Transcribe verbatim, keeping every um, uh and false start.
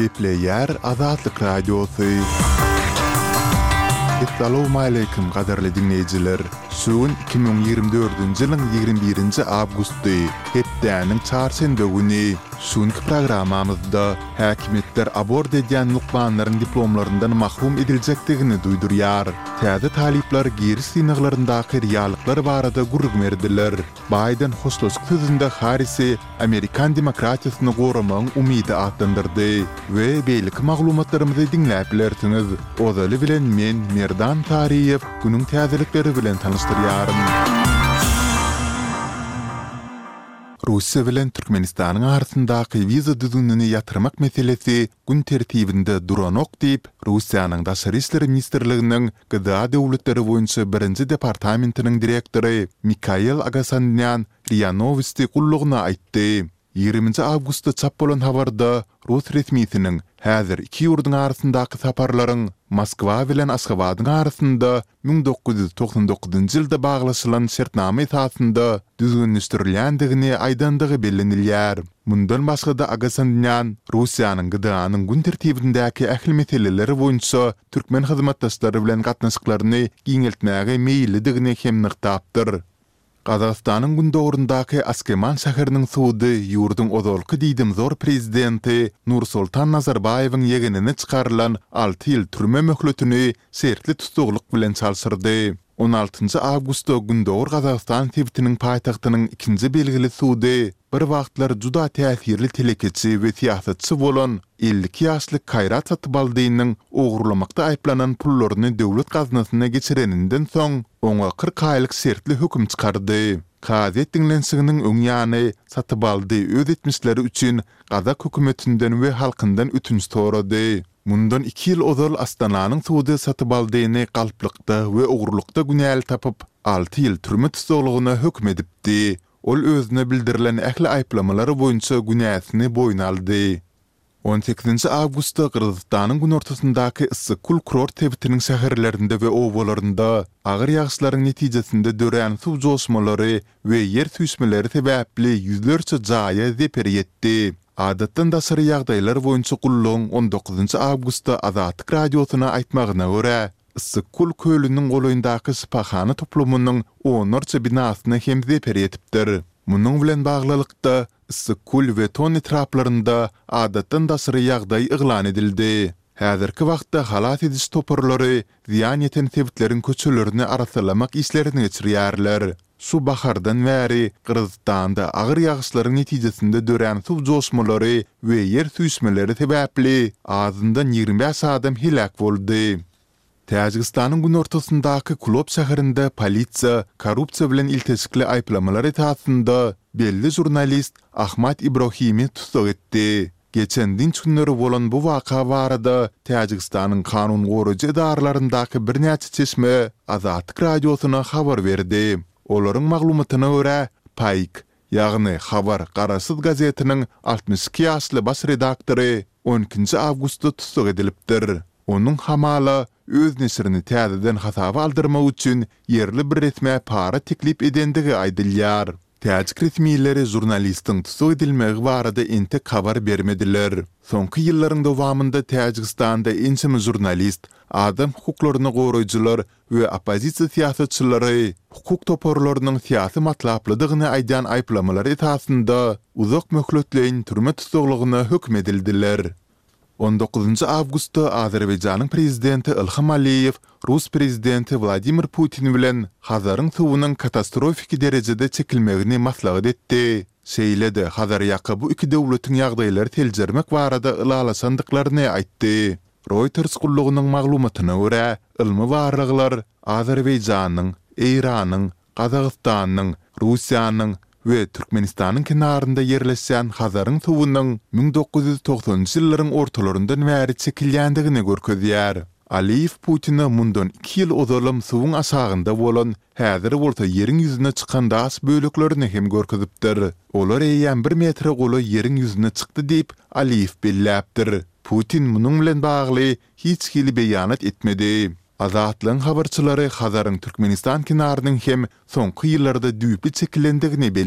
Gepleyer Azatlyk Radiosu. Assalamu alaykum gaderli dinleyijiler. Suun iki bin ýygrimi dördünji ýylyň ýygrimi birinji awgusty, hepdäniň çarşembe güni suňky programmamyzda häkimetler abort edýän nukbanlaryň diplomlaryndan mahrum ediljekdigini duýdurýar. Täze talipler geri synaglaryndaky reallyklar barada gurrug berdiler. Biden hoşlaşyk sözünde Harris'i Amerikan demokratiýasyny goramaň umydy atlandyrdy we beýlik maglumatlarymyzy dinläp bilersiňiz. Ozaly bilen men Merdan Tariýew günüň täzelikleri bilen tanıştyrýarym. Russiýa bilen Türkmenistanyň arasyndaky wiza düzgünlüğini ýatyrmak meselesi gün tertibinde duranok diýip Russiýanyň Daşary işleri ministrliginiň gyda döwletleri boýunça birinji departamentiniň direktory Mikhail Agasandyan RIA Novosti gullugyna aýtdy. ýygrimi awgustda çap bolan habarda Rus resmiýetiniň häzir iki ýurduň arasyndaky saparlaryň Moskwa bilen Aşgabatyň arasynda bin dokuz ýüz toksan dokuzynjy ýylda baglaşylan şertnama esasynda düzgünleşdirilýändigini aýdandygy bellenilýär. Mundan başga da Agasandyan Russiýanyň gydanyň gün tertibindäki ähli meseleleri boýunça türkmen hyzmatdaşlary bilen gatnaşyklaryny giňeltmäge meýilligini hem nyktapdyr. Qazaqstanyň gün dogrundaky Askeman şäheriniň suwdy ýurdun ozalky diýdim zor prezidenti Nursultan Nazarbayewiň ýegenine çykarylan alty ýyl türme möhletini sertli tutukluk bilen çalşyrdy. on altynjy awgustda gün dogr Qazaqstan tebitiniň paýtagtynyň ikinji belgili suwdy bir wagtlar juda täsirli telekeçi we siýasatçy bolan elli iki ýaşlyk Kayrat Satbaldynyň ogurlamakda aýplanan pullaryny döwlet gaznasyna geçireninden soň oňa kırk aýlyk sertli höküm çykardy. Kazet dinlensiginiň öň ýany Satbaldy öz etmişleri üçin Gazak hökümetinden we halkyndan ötünç sorady. Mundan iki ýyl ozal Astananyň suwdy Satbaldyny galplykda we ogurlukda günäl tapyp alty ýyl türme tutulugyna hökm edipdi. Ol özüne bildirilen ähli aýplamalary boýunça günäsini boýuna aldy. on sekizinji awgustda Kırgızstanyň gün ortasyndaky Issykul kurort tebitiniň şäherlerinde we owalarynda agyr ýagşylaryň netijesinde dörän suw joşmalary we ýer tüýsmeleri sebäpli ýüzlerçe jaýa zeper ýetdi. Adatdan daşary ýagdaýlar boýunça gullugyň on dokuzynjy awgustda Azatlyk radiosyna aýtmagyna görä, Issykul kölüniň golaýyndaky spahany toplumynyň onlarça binasyny hem zeper ýetipdir. Munyň bilen baglylykda Issykul we ton etraplarynda adatdan daşary ýagdaý yglan edildi. Häzirki wagtda halat ediş toparlary ziýan ýeten sebitleriň köçelerini arasalamak işlerini geçirýärler. Şu bahardan bäri Kırgızstanda agyr ýagşylaryň netijesinde dörän suw joşmalary we ýer tüýsmeleri sebäpli azyndan ýygrimi beş adam helak boldy. Täjikistanyň gün ortasyndaky Kulop şäherinde polisiýa korrupsiýa bilen ilteşikli aýplamalar etasynda belli jurnalist Ahmat Ibrahimi tutsak etdi. Geçen dinç günleri bolan bu waka barada Täjikistanyň kanun goraýjy edarlaryndaky birnäçe çeşme Azatlyk radiosyna habar berdi. Olaryň maglumatyna görä Payk, ýagny Habar Garasyz gazetiniň altmış iki ýaşly baş redaktory on ikinji awgustda tutsak edilipdir. Onuň hamala öz nesrini täzeden hasaba aldyrmak üçin yerli bir resme para teklip edendigi aýdylýar. Täjik resmiýetleri jurnalistiň tutsak edilmegi barada entek habar bermediler. Soňky ýyllaryň dowamında Täjikistanda ençemi jurnalist, adam hukuklaryny goraýjylar we opozisiýa siýasatçylary hukuk toparlarynyň siýasy matlaplydygyny aýdan aýplamalar etasynda uzak möhletleýin türme tutuklugyna hökm edildiler. on dokuzynjy awgustda Azerbaýjanyň prezidenti Ilham Aliýew Rus prezidenti Vladimir Putin bilen Hazaryň suwunyň katastrofik derejede çekilmegini maslahat etdi. Şeýlede Hazar ýaky bu iki döwletiň ýagdaýlary teljermek barada ylalasandyklaryny aýtdy. Reuters gullugynyň maglumatyna görä, ilmi barlyklar Azerbaýjanyň, Iranyň, Gazagystanyň, Russiýanyň we Türkmenistanyň kenarynda yerleşen Hazaryň suwunyň bin dokuz ýüz toksanjy ýyllaryň ortalaryndan bäri çekilýändigini görkezýär. Aliýew Putinä mundan iki ýyl ozalym suwuň aşagynda bolan häzir bolsa ýeriň ýüzüne çykan das bölüklerini hem görkezipdir. Olar eýen bir metre gola ýeriň ýüzüne çykdy diýip Aliýew belläpdir. Putin munyň bilen bagly hiç hili beýanat etmedi. Azatlyň habarçylary Hazaryň Türkmenistan kenarynyň hem soňky ýyllarda düýpli çekilendigini